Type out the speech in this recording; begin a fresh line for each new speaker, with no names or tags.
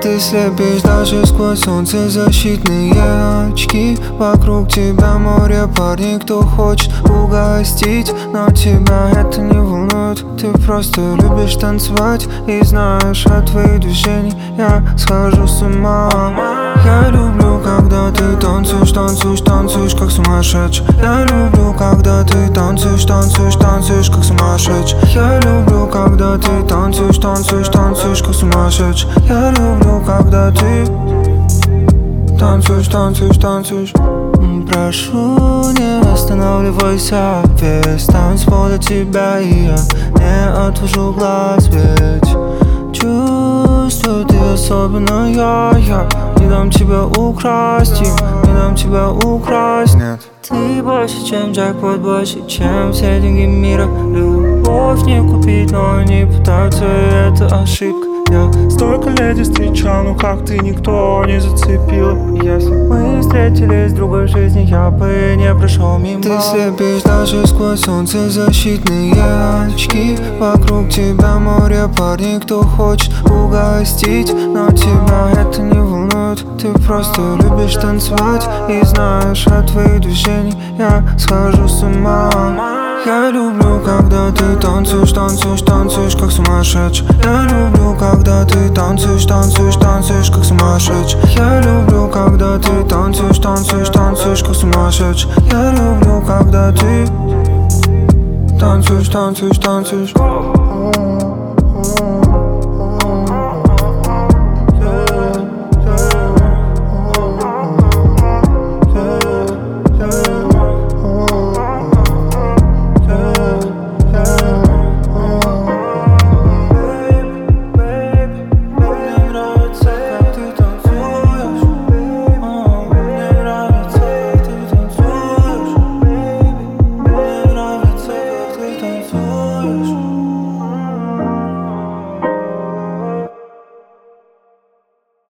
Ты слепишь даже сквозь солнцезащитные очки. Вокруг тебя море парней, кто хочет угостить, но тебя это не волнует. Ты просто любишь танцевать и знаешь, от твоих движений я схожу с ума. Я люблю, когда ты танцуешь, танцуешь, танцуешь, как сумасшедший. Я люблю, когда ты танцуешь, танцуешь, танцуешь, как сумасшедший. Я люблю, когда ты танцуешь, танцуешь, танцуешь, как сумасшедший. Я люблю, когда ты танцуешь, танцуешь, танцуешь. Прошу, не останавливайся, весь танцпол для тебя, и я не отвожу глаз, ведь чувствую, ты особенная. Я не дам тебя украсть, не дам тебя украсть, нет. Ты больше, чем джекпот, больше, чем все деньги мира. Любовь не купить, но они пытаются, и это ошибка. Я столько леди встречал, но как ты никто не зацепила. Если мы встретились в другой жизни, я бы не прошел мимо. Ты слепишь даже сквозь солнцезащитные очки. Вокруг тебя море парней, кто хочет угостить, но тебя это не волнует. Ты просто любишь танцевать и знаешь, от твоих движений я схожу с ума. Я люблю, когда ты танцуешь, танцуешь, танцуешь, как сумасшедший. Я люблю, когда ты танцуешь, танцуешь, танцуешь, как сумасшедший. Я люблю, когда ты танцуешь, танцуешь, танцуешь, как сумасшедший. Я люблю, когда ты танцуешь, танцуешь, танцуешь.